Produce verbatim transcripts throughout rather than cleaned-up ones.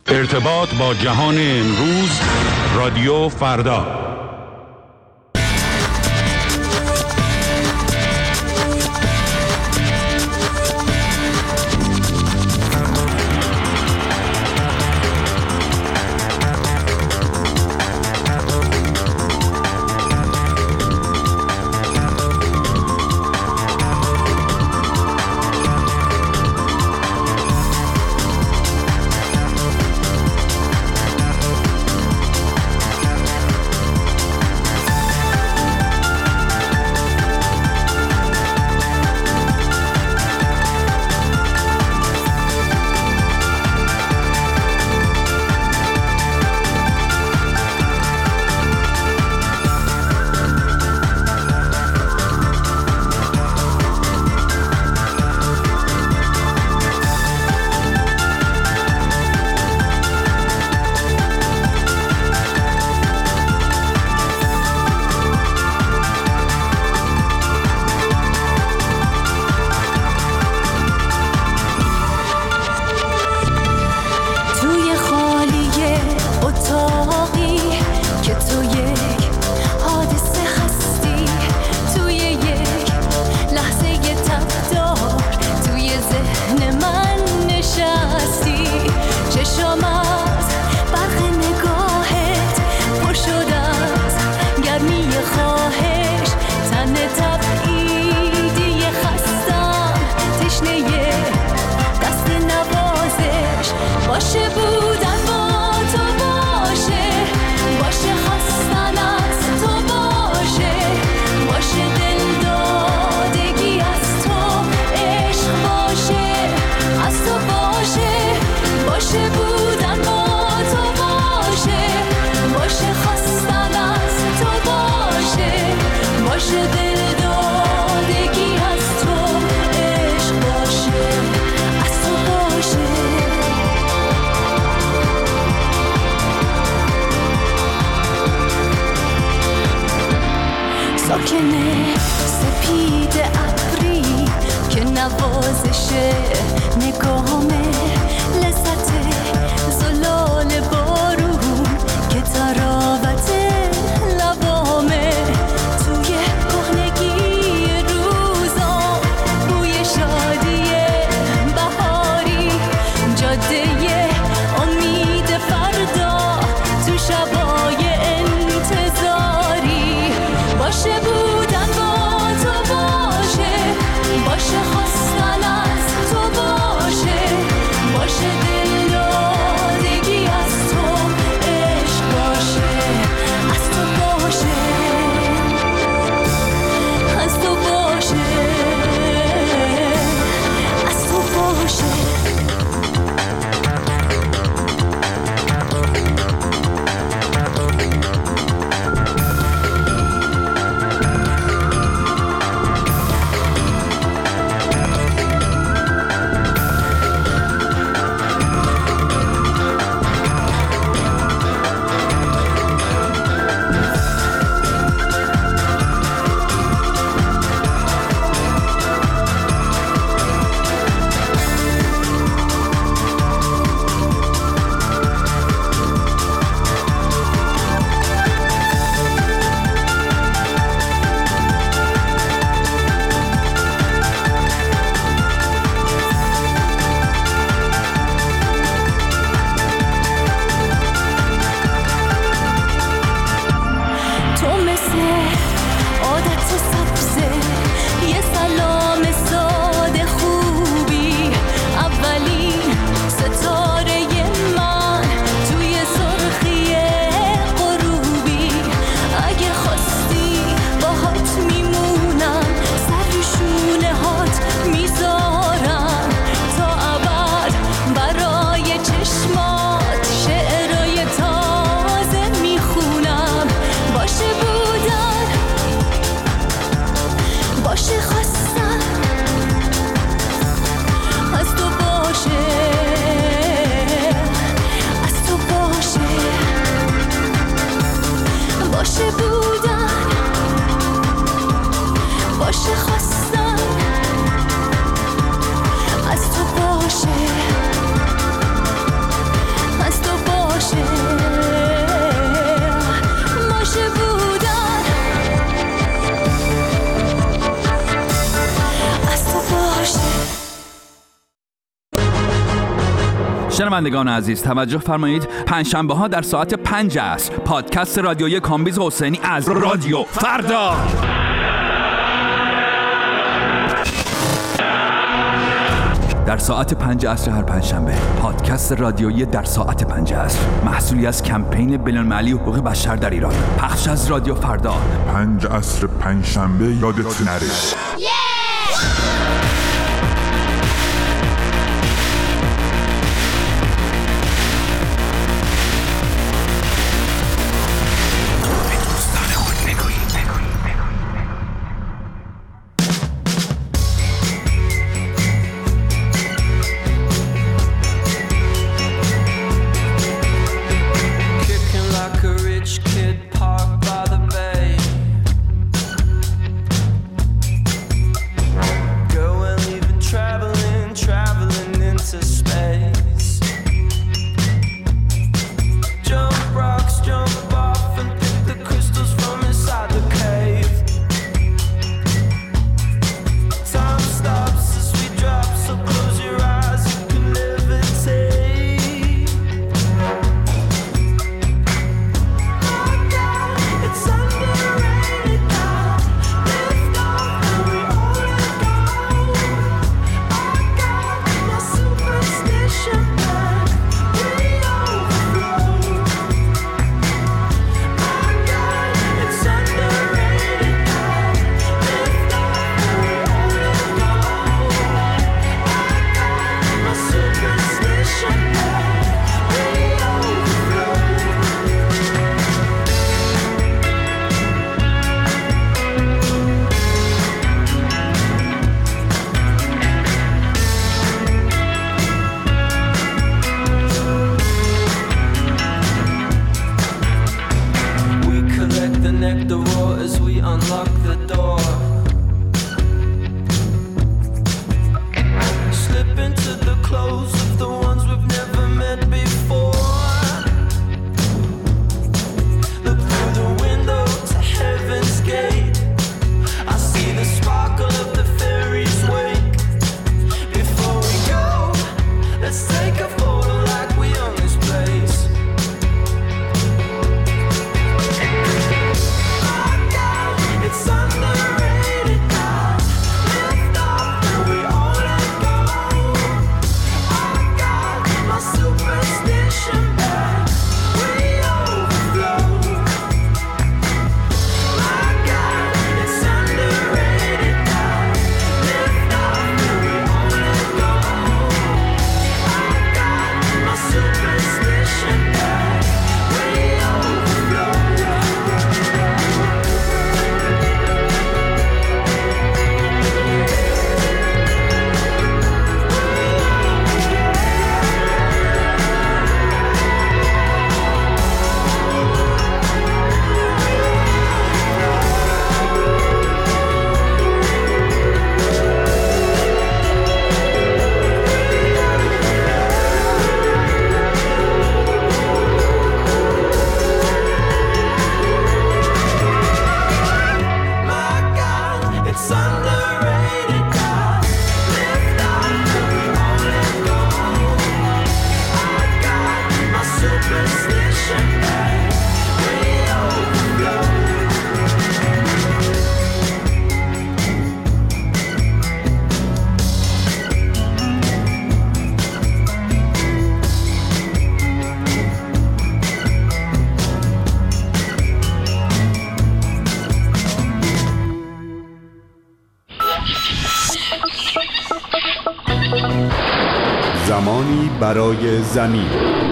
ارتباط با جهان امروز، رادیو فردا. شنوندگان عزیز توجه فرمایید، پنجشنبه ها در ساعت پنج عصر پادکست رادیویی کامبیز حسینی از رادیو فردا. در ساعت پنج عصر هر پنجشنبه پادکست رادیویی در ساعت پنج عصر، محصولی از کمپین بین‌المللی حقوق بشر در ایران، پخش از رادیو فردا. پنج عصر پنجشنبه یادت نره. زمانی برای زمین.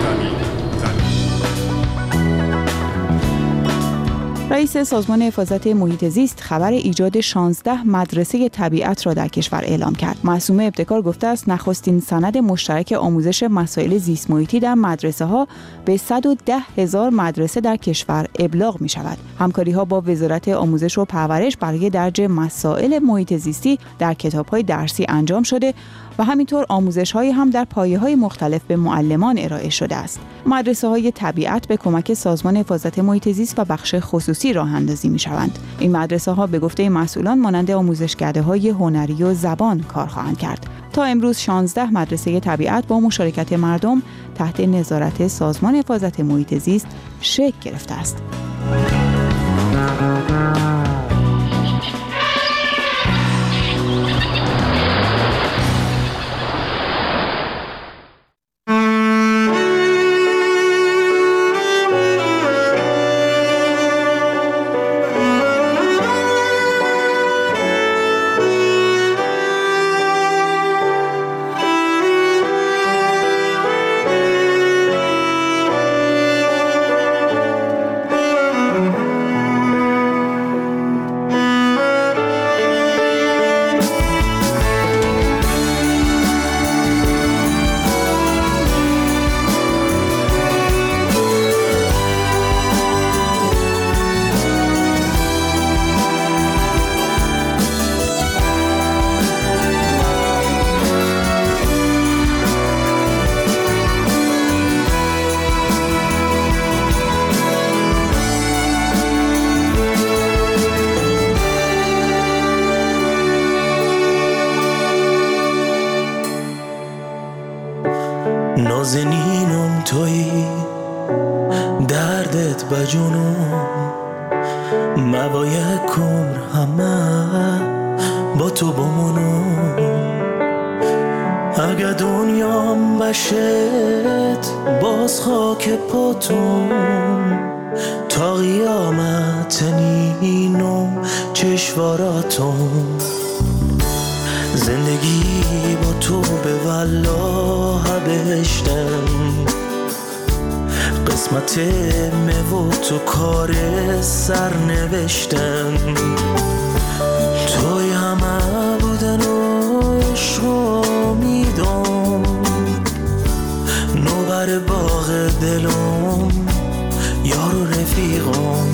رئیس سازمان حفاظت محیط زیست خبر ایجاد شانزده مدرسه طبیعت را در کشور اعلام کرد. معصومه ابتکار گفته است نخستین سند مشترک آموزش مسائل زیست محیطی در مدرسه ها به صد و ده هزار مدرسه در کشور ابلاغ می شود. همکاری ها با وزارت آموزش و پرورش برای درج مسائل محیط زیستی در کتاب های درسی انجام شده و همینطور آموزش‌هایی هم در پایه‌های مختلف به معلمان ارائه شده است. مدرسه‌های طبیعت به کمک سازمان حفاظت محیط زیست و بخش خصوصی راه اندازی می‌شوند. این مدرسه‌ها به گفته مسئولان مانند آموزشکده‌های هنری و زبان کار خواهند کرد. تا امروز شانزده مدرسه طبیعت با مشارکت مردم تحت نظارت سازمان حفاظت محیط زیست شکل گرفته است. نازنینم تویی دردت بجونم موای کمر همه با تو بمونم اگه دنیام بشت باز خاک پاتون تا قیامت نینم چشواراتون زندگی با تو به والله بهشتم قسمت مه و تو کار سر نوشتم توی همه بودن و عشق و امیدم نوبر باغ دلم یار و رفیقم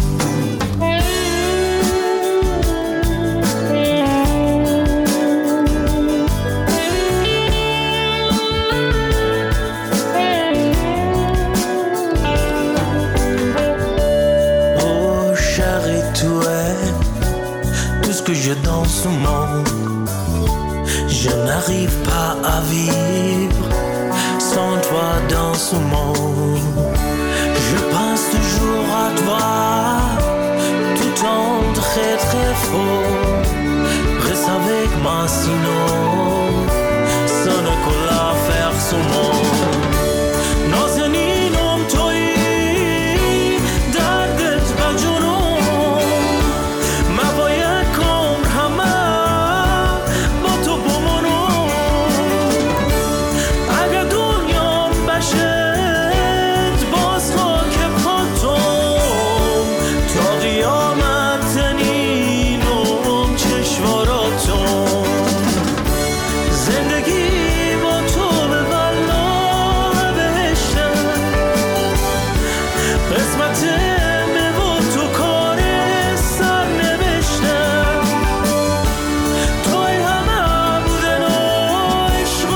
que je danse ce monde je n'arrive pas à vivre sans toi dans ce monde je pense toujours à toi tout en très très fort reste avec moi sinon ça ne colle à faire ce monde نازنینم تویی دردت بجونم موای کمر همه با تو بمونم اگه دنیام بشت باز خاک پاتم تا قیامت نینم چشواراتم زندگی با تو به والله بهشتم قسمت مه و تو کار سر نوشتم توی همه بودن و عشق و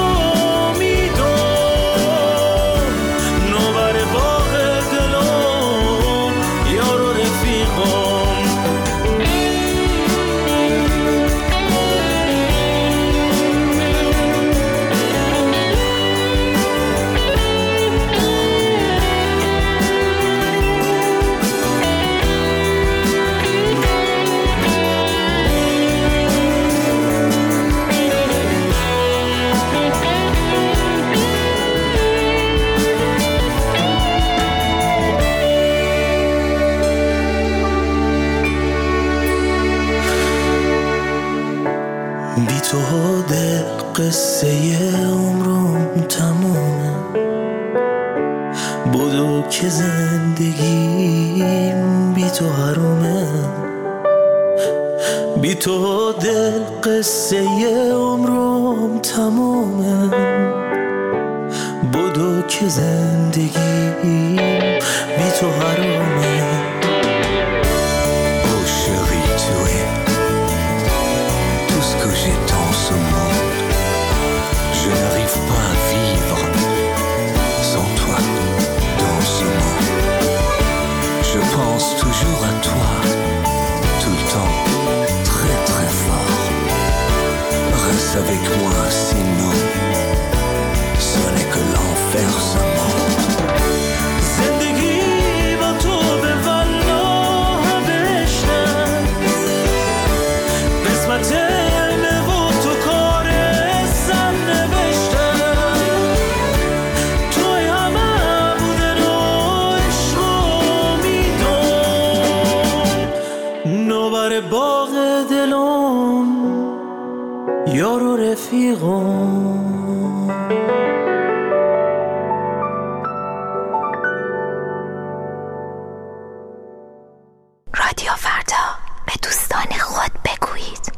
امیدم نوبر باغ دلم یار و رفیقم بی تو دل قصه عمرم تمومه بدو که زندگیم بی تو حرومه بی تو دل قصه عمرم تمومه بدو که زندگیم بی تو حرومه Oh chérie tu es tout ce que j'ai dans ce monde یار و رفیقم. رادیو فردا، به دوستان خود بگویید.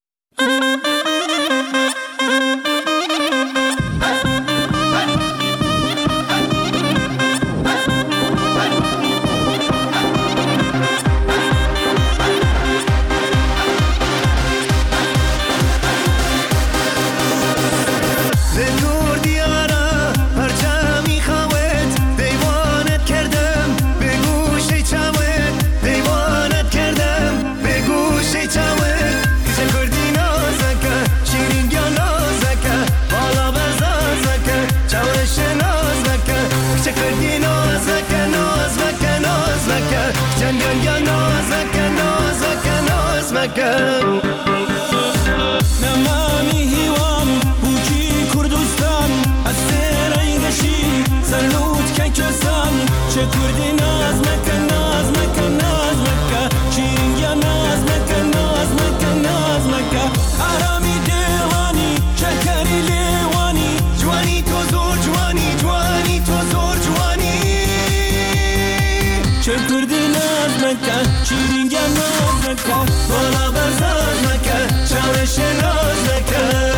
نمانی هیوام بوکی کردستان از سرای گشی سرلوت که کسان چه کردی ناز مکه ناز مکه ناز مکه چینگیا ناز مکه ناز مکه ناز مکه آرامی دیوانی شکری لیوانی جوانی تو زور جوانی جوانی تو زور جوانی چه کردی ناز مکه چینگیا ناز مکه بالا بزاز مکه چاوش ناز مکه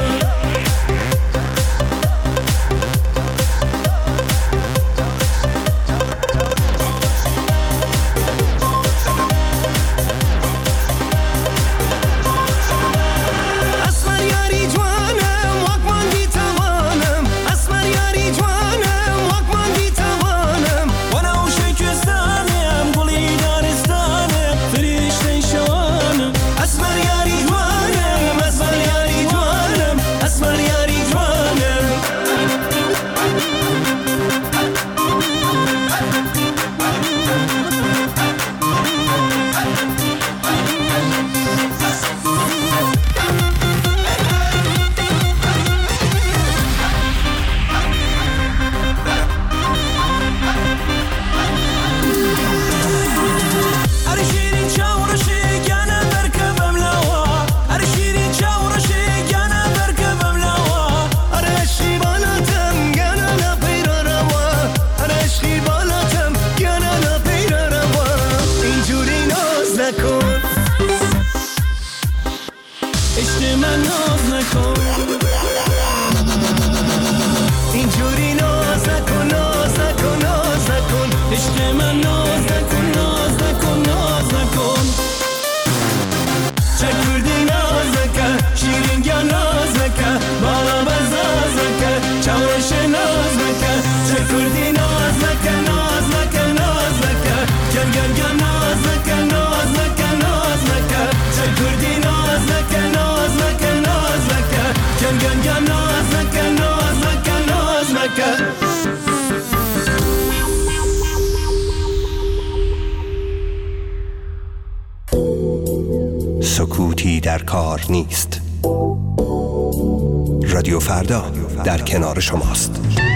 سکوتی در کار نیست. رادیو فردا در کنار شماست.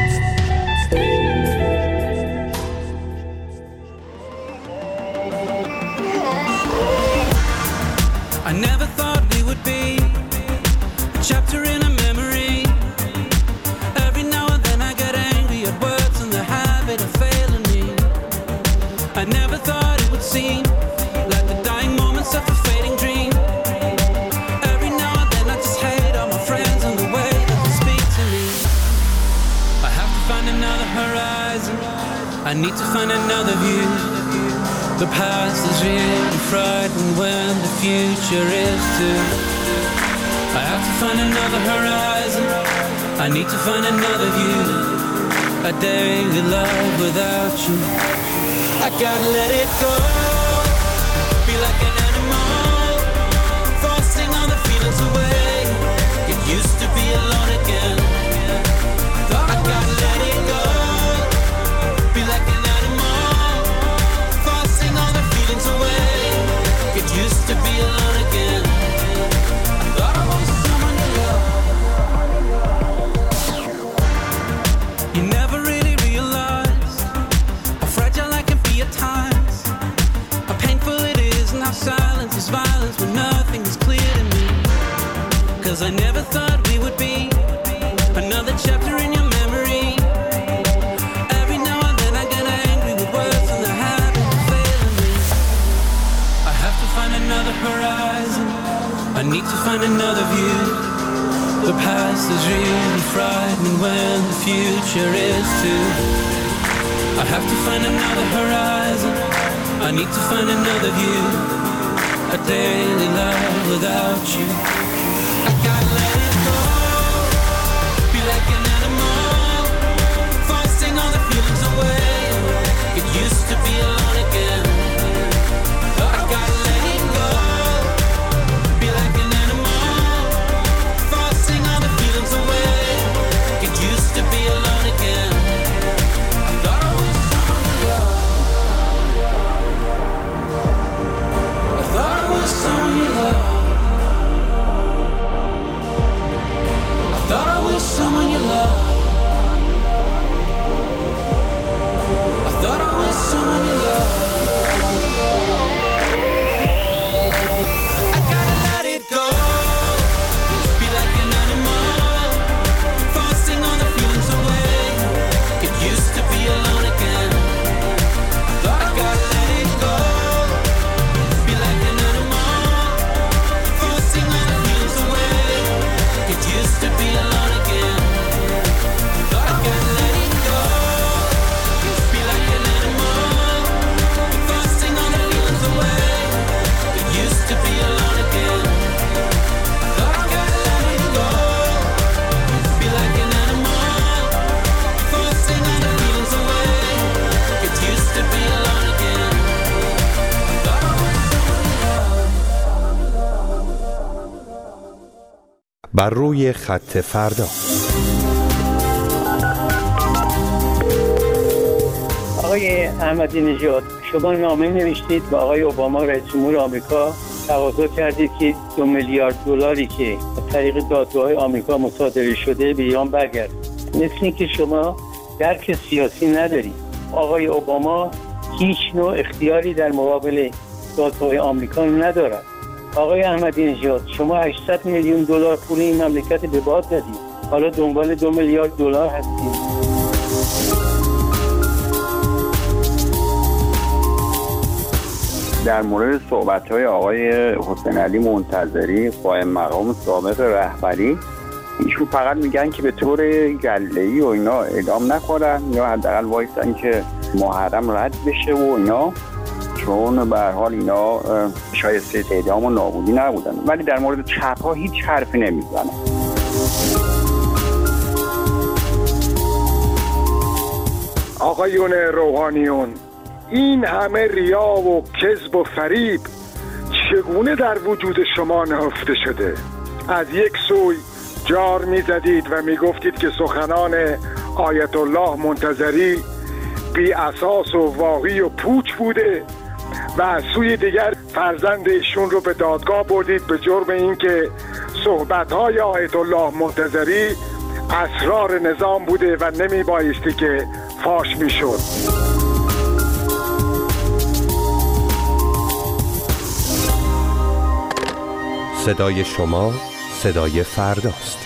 I never thought we would be a chapter in a memory. Every now and then I get angry at words and the habit of failing me. I never thought it would seem like the dying moments of a fading dream. Every now and then I just hate all my friends and the way that they speak to me. I have to find another horizon. I need to find another view. The past is really frightened when the future is too. I have to find another horizon. I need to find another view. A daily love without you. I gotta let it go. Be like an animal, forcing all the feelings away. It used to be alone again. I gotta let it go. Be like an animal, forcing all the feelings away. It used to be alone again. I thought I was someone to love. You never really realized how fragile I can be at times. How painful it is and how silence is violence when nothing is clear to me. Cause I never thought we would be another chapter in your memory. Every now and then I get angry with words and the habit of failing me. I have to find another horizon, I need to find another view. The past is really frightening when the future is too. I have to find another horizon, I need to find another view. A daily life without you, I gotta let it go. Be like an animal, forcing all the feelings away. It used to be alone again. I gotta let it go. Be like an animal, forcing all the feelings away. It used to be alone again. I thought I was someone you love. I thought I was someone you love. I thought I was someone you love. I thought I was someone you love. I gotta let it go. Be like an animal, forcing all the feelings away. It used to be alone again. I thought I gotta let it go. Be like an animal, forcing all the feelings away. It used to be alone again. I thought I gotta let it go. Be like an animal, forcing all the feelings away. It used to be alone again. I thought I gotta let it go. Be like an animal, forcing all the feelings away. It used to be alone again. I thought I was someone you love. بر روی خط فردا. آقای احمدی نژاد، شما نامه نوشتید به آقای اوباما رئیس جمهور آمریکا، تقاضا کردید که دو میلیارد دلاری که از طریق دادگاه‌های آمریکا مصادره شده به ایران برگرد. مثل اینکه شما درک سیاسی ندارید. آقای اوباما هیچ نوع اختیاری در مقابل دادگاه‌های آمریکا ندارد. آقای احمدی نژاد، شما هشتصد میلیون دلار پول این مملکت به باد دادید. حالا دنبال دو میلیارد دلار هستید. در مورد صحبت‌های آقای حسین علی منتظری قائم مقام سابق رهبری، ایشون فقط میگن که به طور گله‌ای و اینا اعدام نکنن یا حداقل وایسن که محرم رد بشه و اینا، چون به هر حال اینا شایسته اعدام و نابودی نبودن. ولی در مورد چپ‌ها هیچ حرفی نمیزنن. آقایون روحانیون، این همه ریا و کذب و فریب چگونه در وجود شما نهفته شده؟ از یک سوی جار میزدید و میگفتید که سخنان آیت الله منتظری بی اساس و واهی و پوچ بوده و از سوی دیگر فرزند ایشون رو به دادگاه بردید به جرم اینکه صحبت‌های آیت الله منتظری اسرار نظام بوده و نمی بایستی که فاش میشد. صدای شما صدای فرداست.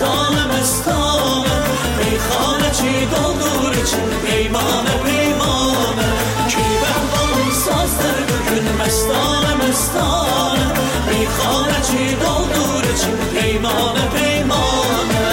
مستانه مستانه میخانه چی doldur için peymane peymane ki ben bağımsızdır bugün mestane mestane میخانه چی doldur için peymane peymane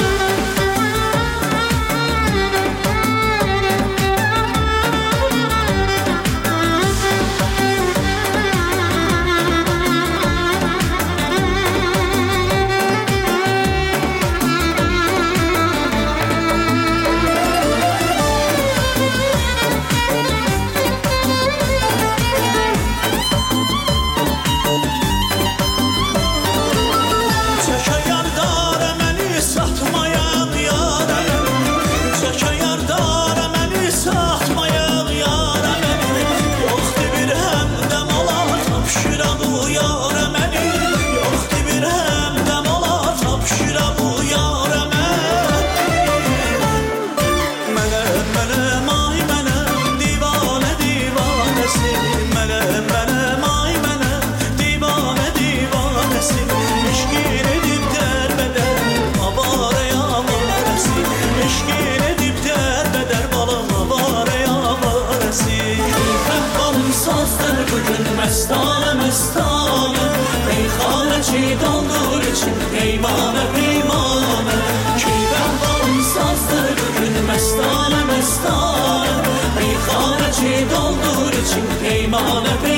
mestane mestane میخانه چی doldur için peymane peymane ki ben bağımsızdır bugün mestane mestane میخانه çi doldur için peymane peymane